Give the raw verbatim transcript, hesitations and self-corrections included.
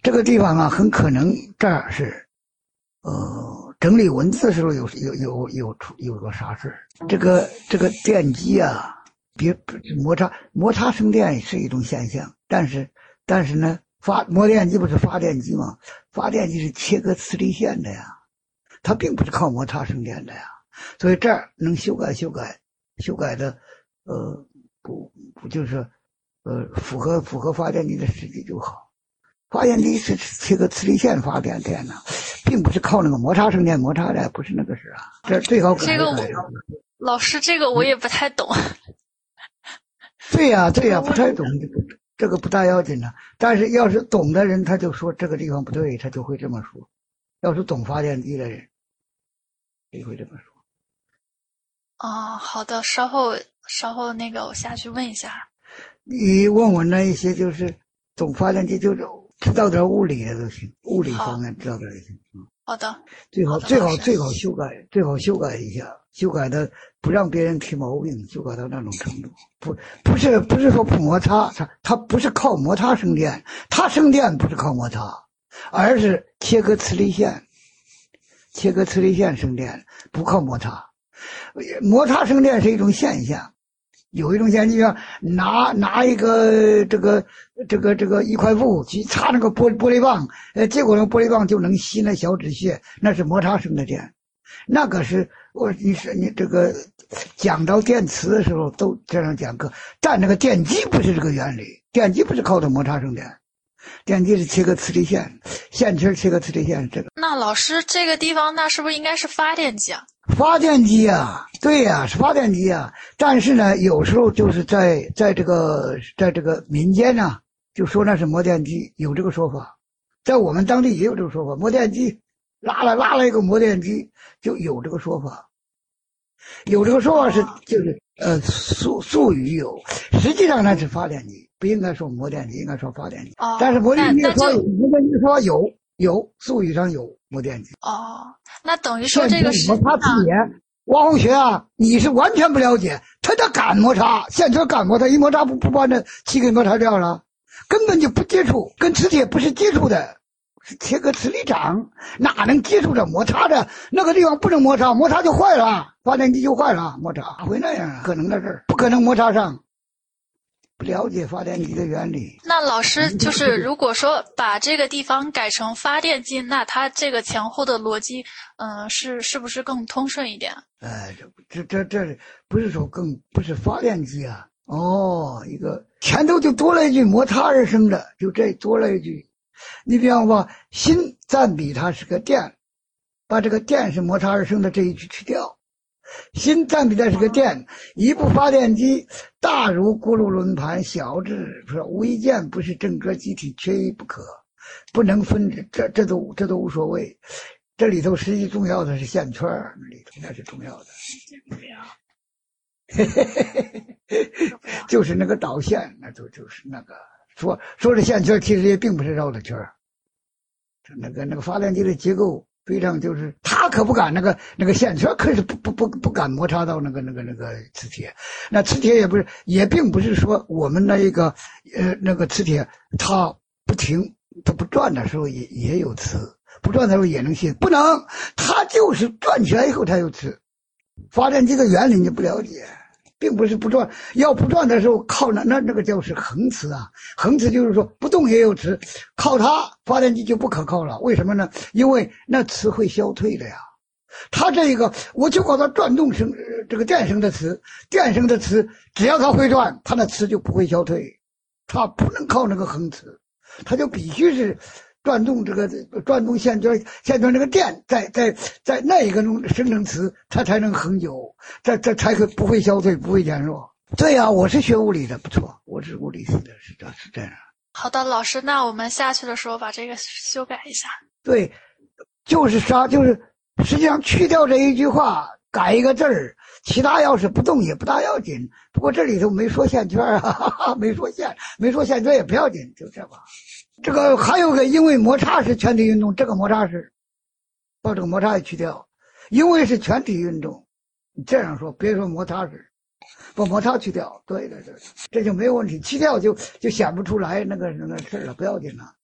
这个地方啊，很可能这儿是，呃，整理文字的时候有有有有出有个啥事这个这个电机啊，别摩擦摩擦生电是一种现象，但是但是呢，发摩电机不是发电机吗？发电机是切割磁力线的呀，它并不是靠摩擦生电的呀。所以这儿能修改修改修改的，呃，不不就是呃符合符合发电机的实际就好。发电机是切割磁力线发电电呢，并不是靠那个摩擦生电摩擦的，不是那个事啊。这最好改这个我老师这个我也不太懂。 对呀、啊、对呀、啊，不太懂这个不大要紧的。但是要是懂的人，他就说这个地方不对，他就会这么说。要是懂发电机的人，也会这么说。 哦，好的，稍后稍后那个我下去问一下。 你问问那一些就是懂发电机，就是知道点物理的都行，物理方面知道点就行。 好的， 最好最好最好修改，最好修改一下，修改的不让别人提毛病，修改到那种程度。不不是不是说不摩擦，它它不是靠摩擦生电，它生电不是靠摩擦，而是切割磁力线，切割磁力线生电，不靠摩擦。摩擦生电是一种现象。有一种现象，就像拿拿一个这个这个这个一块布去擦那个玻玻璃棒，呃，结果那玻璃棒就能吸那小纸屑，那是摩擦生的电。那个是我你是你这个讲到电磁的时候都这样讲课，但那个电机不是这个原理，电机不是靠着摩擦生电，电机是切割磁力线，线圈切割磁力线是这个。 那老师这个地方那是不是应该是发电机啊？ 发电机啊，对呀、啊，是发电机啊。但是呢，有时候就是在在这个在这个民间呢、啊，就说那是摩电机，有这个说法。在我们当地也有这个说法，摩电机拉了拉了一个摩电机，就有这个说法。有这个说法是就是呃术术语有，实际上那是发电机，不应该说摩电机，应该说发电机。 哦、 但是摩电机说有，摩电机说有有，术语上有摩电机。 哦，那等于说这个是摩擦磁铁，王同学啊，你是完全不了解，它叫敢摩擦，线圈敢摩擦，一摩擦不不把那气给摩擦掉了，根本就不接触，跟磁铁不是接触的，是切割磁力场，哪能接触着摩擦的？那个地方不能摩擦，摩擦就坏了，发电机就坏了，摩擦会那样啊？可能的事儿，不可能摩擦上。不了解发电机的原理。 那老师就是如果说把这个地方改成发电机，那它这个前后的逻辑，嗯、呃，是是不是更通顺一点？ 哎，这这这这不是说更不是发电机啊？哦，一个前头就多了一句摩擦而生的，就这多了一句。你比方说，锌占比它是个电，把这个电是摩擦而生的这一句去掉。锌占比它是个电，一部发电机大如轱辘轮盘，小至说无一件不是正格机体，缺一不可，不能分这这这都这都无所谓。这里头实际重要的是线圈，那里头那是重要的。就是那个导线，那就就是那个说说是线圈，其实也并不是绕的圈。那个那个发电机的结构非常就是他可不敢那个那个线圈，可是不不不不敢摩擦到那个那个那个磁铁。那磁铁也不是，也并不是说我们那一个呃那个磁铁它不停它不转的时候也也有磁，不转的时候也能吸，不能，它就是转起来以后它有磁。发电机的原理你不了解，并不是不转，要不转的时候靠那那那个就是恒磁啊，恒磁就是说不动也有磁，靠它发电机就不可靠了。为什么呢？因为那磁会消退的呀。它这个我就搞它转动生这个电生的磁，电生的磁只要它会转，它那磁就不会消退，它不能靠那个恒磁，它就必须是转动这个转动线圈，线圈这个电在在在那一个中生成磁，它才能恒久，这这才可不会消退，不会减弱。对呀、啊，我是学物理的，不错，我是物理系的，是这是这样。 好的，老师，那我们下去的时候把这个修改一下。对， 就是啥，就是实际上去掉这一句话，改一个字儿，其他要是不动也不大要紧。不过这里头没说线圈啊，哈哈，没说线，没说线圈也不要紧，就这吧。这个还有个，因为摩擦是全体运动，这个摩擦是把这个摩擦也去掉，因为是全体运动，你这样说，别说摩擦是，把摩擦去掉，对对对，这就没有问题，去掉就就显不出来那个那个事儿了，不要紧了。